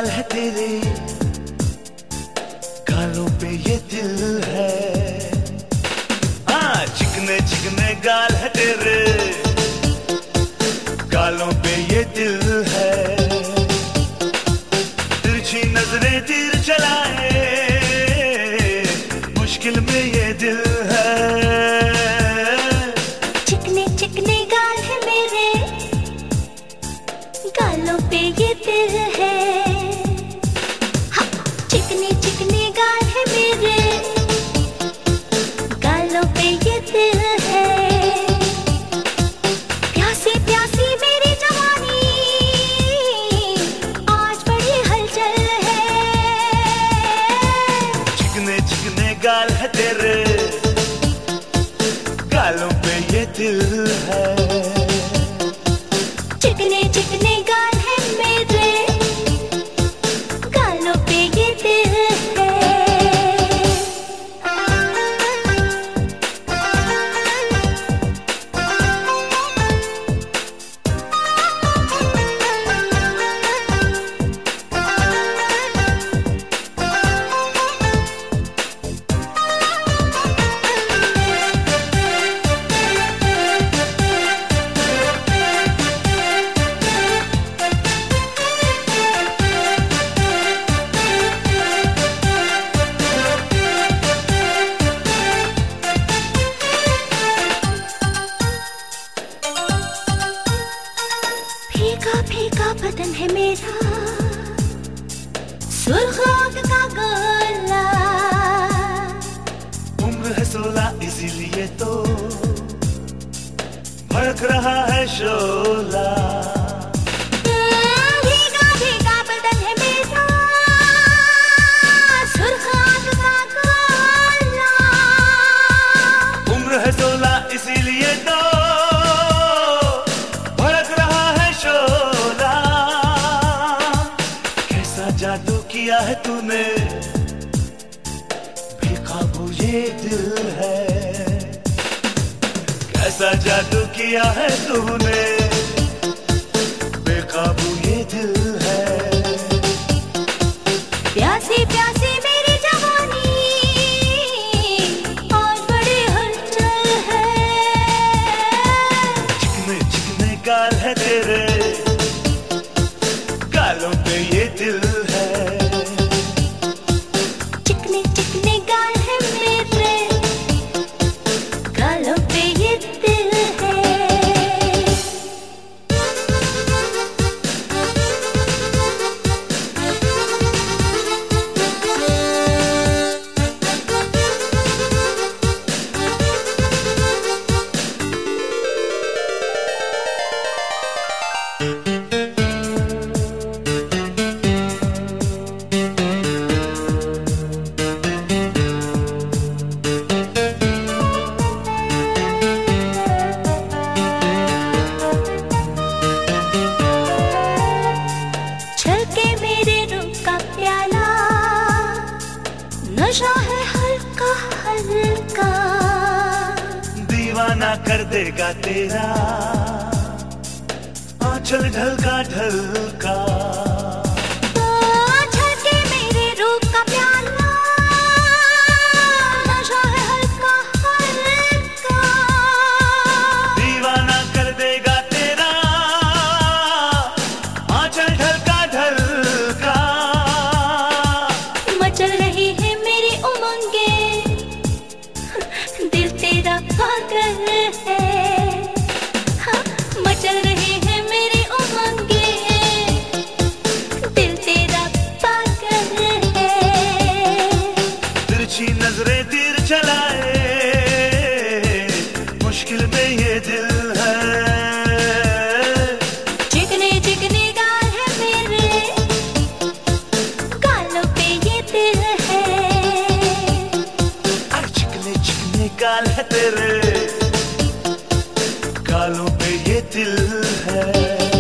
गाल है तेरे, गालों पे ये दिल है। हाँ, चिकने चिकने गाल है तेरे, गालों पे ये दिल है। तिरछी नजरें तीर चलाए, मुश्किल में ये दिल है। चिकने चिकने गाल है मेरे, गालों पे ये दिल है। हाँ, चिकने चिकने गाल है मेरे, गालों पे ये दिल है। प्यासी प्यासी मेरी जवानी, आज बड़ी हलचल है। चिकने चिकने गाल है तेरे, गालों पे ये दिल है। चिकने चिकने गाल है मेरे, गालों पे ये दिल है। फीका फीका बदन है मेरा, सुर्ख आंख का गोला। उम्र है 16 इसीलिए तो भड़क रहा है शोला। भीगा भीगा बदन है मेरा, सुर्ख आंख का गोला। उम्र है 16 इसीलिए तो भड़क रहा है शोला। कैसा जादू किया है तूने, बेकाबू ये दिल है। कैसा जादू किया है तूने, बेकाबू ये दिल है। प्यासी प्यासी मेरी जवानी, आज बड़ी हलचल है। चिकने चिकने गाल है तेरे, गालों पे ये दिल है। चिकने चिकने गाल है मेरे, गालों पे ये दिल है। छलके मेरे रूप का प्याला, नशा है हल्का हल्का। दीवाना कर देगा तेरा आंचल ढलका ढलका। छलके मेरे रूप का प्याला, नशा है हल्का हल्का। दीवाना कर देगा तेरा आंचल ढलका ढलका। मचल रही है मेरी उमंगे, दिल तेरा पागल है। हाँ, मचल रही है मेरी उमंगे, दिल तेरा पागल है। तिरछी नजरें तीर चलाए, मुश्किल में ये दिल है। चिकने चिकने गाल है मेरे, गालों पे ये दिल है। चिकने चिकने गाल है तेरे, गालों पे ये दिल है।